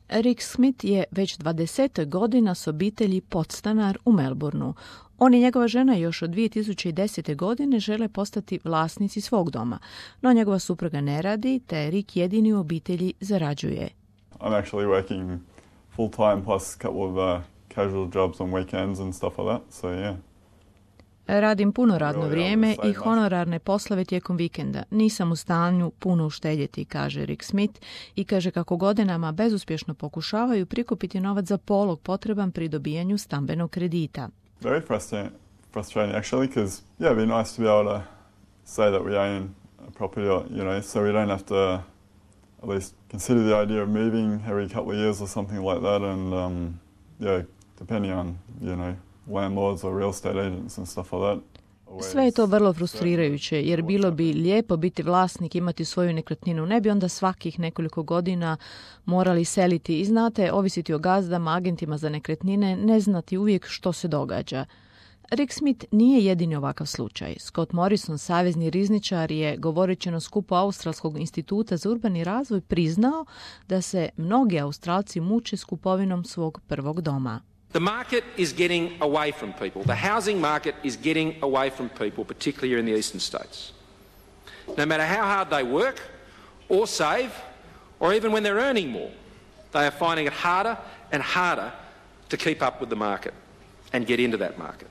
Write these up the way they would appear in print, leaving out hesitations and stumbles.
Rick Smith je već 20 godina s obitelji podstanar u Melbourneu. On i njegova žena još od 2010. godine žele postati vlasnici svog doma, no njegova supruga ne radi, te Rick jedini u obitelji zarađuje. I'm actually working full time plus a couple of casual jobs on weekends and stuff like that, so yeah. Radim puno radno vrijeme i honorarne poslove tijekom vikenda. Nisam u stanju puno uštedjeti, kaže Rick Smith, i kaže kako godinama bezuspješno pokušavaju prikupiti novac za polog potreban pri dobijanju stambenog kredita. Very frustrating actually, because yeah, it'd be nice to be able to say that we own a property, you know, so we don't have to at least consider the idea of moving every couple of years or something like that, and yeah, depending on, you know, landlords or real estate agents and stuff like that. Sve je to vrlo frustrirajuće, jer bilo bi lijepo biti vlasnik, imati svoju nekretninu. Ne bi onda svakih nekoliko godina morali seliti i znate, ovisiti o gazdama, agentima za nekretnine, ne znati uvijek što se događa. Rick Smith nije jedini ovakav slučaj. Scott Morrison, savezni rizničar, je, govoreći na skupu Australskog instituta za urbani razvoj, priznao da se mnogi Australci muče s kupovinom svog prvog doma. The market is getting away from people. The housing market is getting away from people, particularly here in the eastern states. No matter how hard they work or save, or even when they're earning more, they are finding it harder and harder to keep up with the market and get into that market.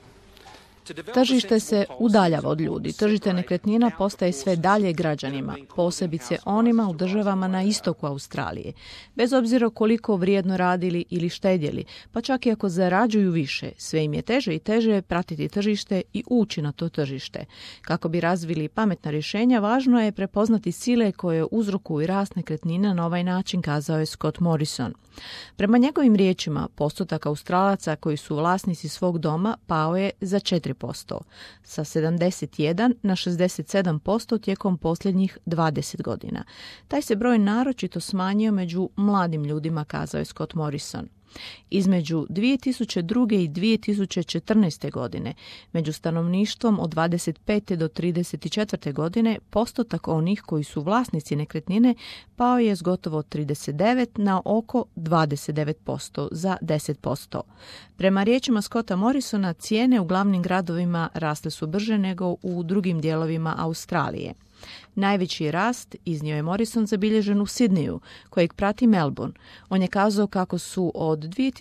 Tržište se udaljava od ljudi. Tržište nekretnina postaje sve dalje građanima, posebice onima u državama na istoku Australije. Bez obzira koliko vrijedno radili ili štedjeli, pa čak i ako zarađuju više, sve im je teže i teže pratiti tržište i ući na to tržište. Kako bi razvili pametna rješenja, važno je prepoznati sile koje uzrokuju rast nekretnina na ovaj način, kazao je Scott Morrison. Prema njegovim riječima, postotak Australaca koji su vlasnici svog doma pao je za 4%, sa 71 na 67% tijekom posljednjih 20 godina. Taj se broj naročito smanjio među mladim ljudima, kazao je Scott Morrison. Između 2002. i 2014. godine, među stanovništvom od 25. do 34. godine, postotak onih koji su vlasnici nekretnine pao je s gotovo 39 na oko 29%, za 10%. Prema riječima Scotta Morrisona, cijene u glavnim gradovima rasle su brže nego u drugim dijelovima Australije. Najveći rast, iznio je Morrison, zabilježen u Sidneju, kojeg prati Melbourne. On je kazao kako su od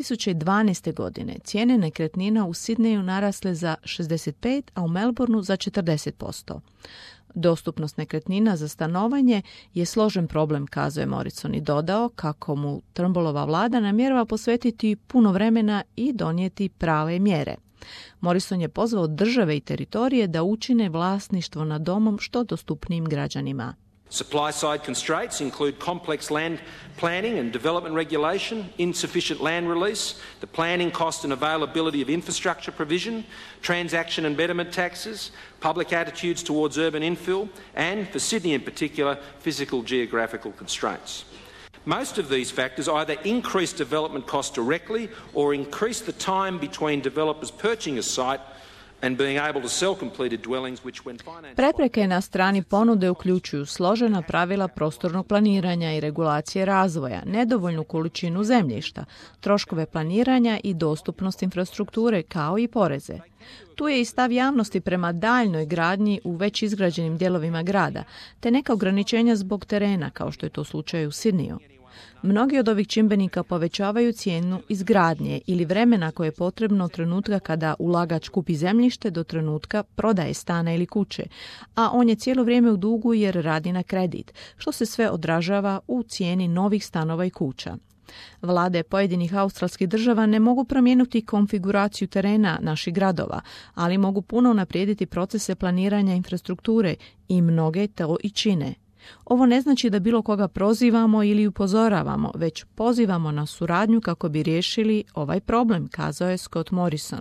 2012. godine cijene nekretnina u Sidneju narasle za 65%, a u Melbourneu za 40%. Dostupnost nekretnina za stanovanje je složen problem, kazao je Morrison, i dodao kako mu Turnbullova vlada namjerava posvetiti puno vremena i donijeti prave mjere. Morrison je pozvao države i teritorije da učine vlasništvo nad domom što dostupnijim građanima. Supply side constraints include complex land planning and development regulation, insufficient land release, the planning cost and availability of infrastructure provision, transaction and betterment taxes, public attitudes towards urban infill, and, for Sydney in particular, physical geographical constraints. Most of these factors either increase development costs directly or increase the time between developers purchasing a site and being able to sell completed dwellings which when financed... Prepreke na strani ponude uključuju složena pravila prostornog planiranja i regulacije razvoja, nedovoljnu količinu zemljišta, troškove planiranja i dostupnost infrastrukture, kao i poreze. Tu je i stav javnosti prema daljnoj gradnji u već izgrađenim dijelovima grada, te neka ograničenja zbog terena, kao što je to slučaj u Sidneju. Mnogi od ovih čimbenika povećavaju cijenu izgradnje ili vremena koje je potrebno od trenutka kada ulagač kupi zemljište do trenutka prodaje stana ili kuće, a on je cijelo vrijeme u dugu jer radi na kredit, što se sve odražava u cijeni novih stanova i kuća. Vlade pojedinih australskih država ne mogu promijeniti konfiguraciju terena naših gradova, ali mogu puno unaprijediti procese planiranja infrastrukture i mnoge to i čine. Ovo ne znači da bilo koga prozivamo ili upozoravamo, već pozivamo na suradnju kako bi riješili ovaj problem, kazao je Scott Morrison.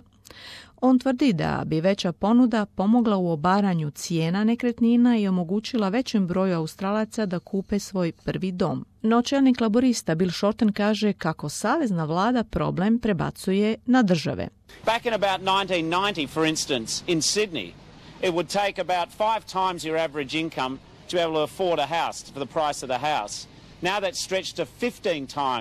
On tvrdi da bi veća ponuda pomogla u obaranju cijena nekretnina i omogućila većem broju Australaca da kupe svoj prvi dom. No čelnik laborista Bill Shorten kaže kako savezna vlada problem prebacuje na države. Back in about 1990, for instance, in Sydney, it would take about 5 times your average income to be able to afford a house for the price of the house. Now that's stretched to 15 times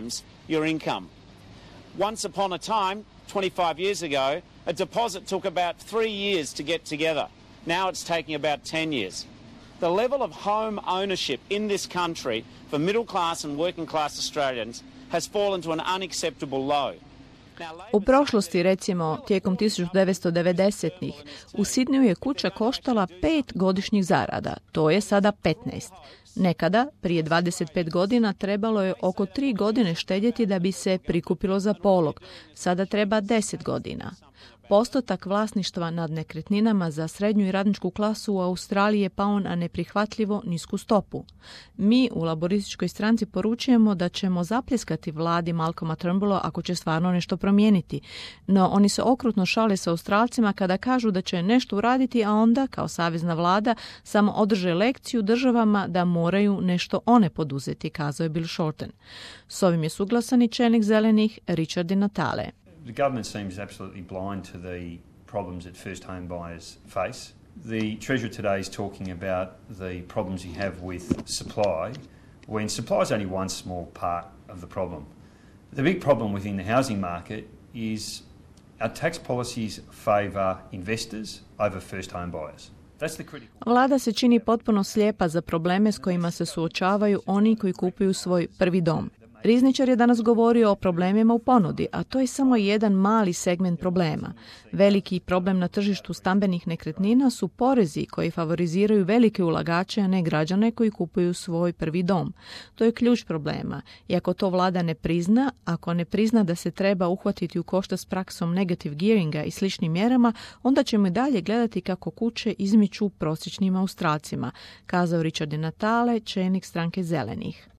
your income. Once upon a time, 25 years ago, a deposit took about 3 years to get together. Now it's taking about 10 years. The level of home ownership in this country for middle class and working class Australians has fallen to an unacceptable low. U prošlosti, recimo tijekom 1990-ih, u Sidneju je kuća koštala 5 godišnjih zarada, to je sada 15. Nekada, prije 25 godina, trebalo je oko 3 godine štedjeti da bi se prikupilo za polog, sada treba 10 godina. Postotak vlasništva nad nekretninama za srednju i radničku klasu u Australiji je pao na neprihvatljivo nisku stopu. Mi u Laborističkoj stranci poručujemo da ćemo zapljeskati vladi Malcolma Turnbulla ako će stvarno nešto promijeniti. No oni se okrutno šale sa Australcima kada kažu da će nešto uraditi, a onda, kao savezna vlada, samo održe lekciju državama da moraju nešto one poduzeti, kazao je Bill Shorten. S ovim je suglasan i čelnik zelenih Richard Di Natale. The government seems absolutely blind to the problems that first home buyers face. The Treasurer today is talking about the problems you have with supply, when supply is only one small part of the problem. The big problem within the housing market is our tax policies favour investors over first home buyers. Vlada se čini potpuno slijepa za probleme s kojima se suočavaju oni koji kupuju svoj prvi dom. Rizničar je danas govorio o problemima u ponudi, a to je samo jedan mali segment problema. Veliki problem na tržištu stambenih nekretnina su porezi koji favoriziraju velike ulagače, a ne građane koji kupuju svoj prvi dom. To je ključ problema. I ako to vlada ne prizna, ako ne prizna da se treba uhvatiti u koštac s praksom negative gearinga i sličnim mjerama, onda ćemo i dalje gledati kako kuće izmiču prosječnim Australcima, kazao Richard Di Natale, čelnik stranke zelenih.